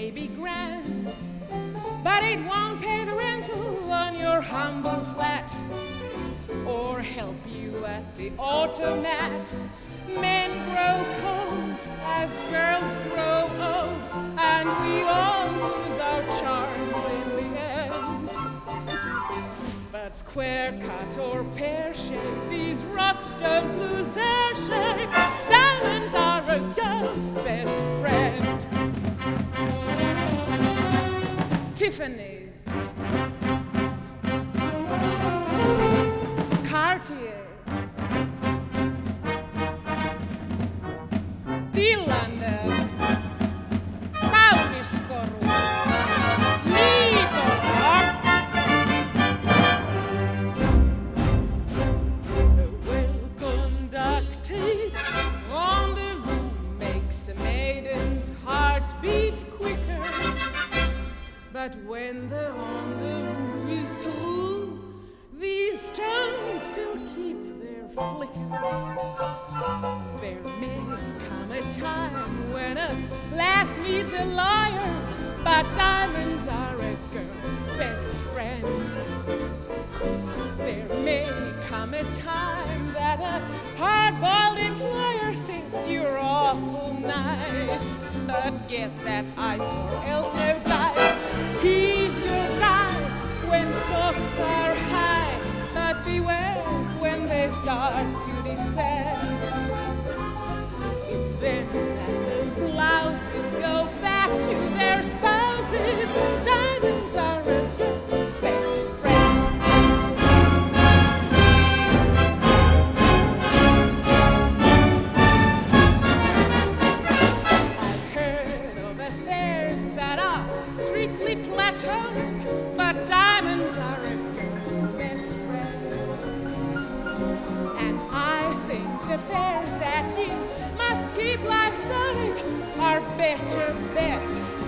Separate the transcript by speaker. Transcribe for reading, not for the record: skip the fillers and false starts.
Speaker 1: may be grand, but it won't pay the rental on your humble flat, or help you at the automat. Men grow cold as girls grow old, and we all lose our charms in the end. But square cut or pear shape, these rocks don't lose their shape. Diamonds are a girl's best friend. Tiffany's, Cartier, Tillander, Kauniskoru, Liito. A well-conducted rendezvous makes a maiden's heart beat quicker. But when the rendezvous is through, these stones still keep their flicker. There may come a time when a lass needs a lawyer, but diamonds are a girl's best friend. There may come a time that a hard-boiled employer thinks you're awful nice, but get that ice or else no dice. He's your guy when stocks are high, but beware when they start to descend. It's then that those louses go back to their spouses. Diamonds are a girl's best friend. I've heard of affairs that are strictly platonic, but diamonds are a girl's best friend. And I think affairs that you must keep life sonic are better bets.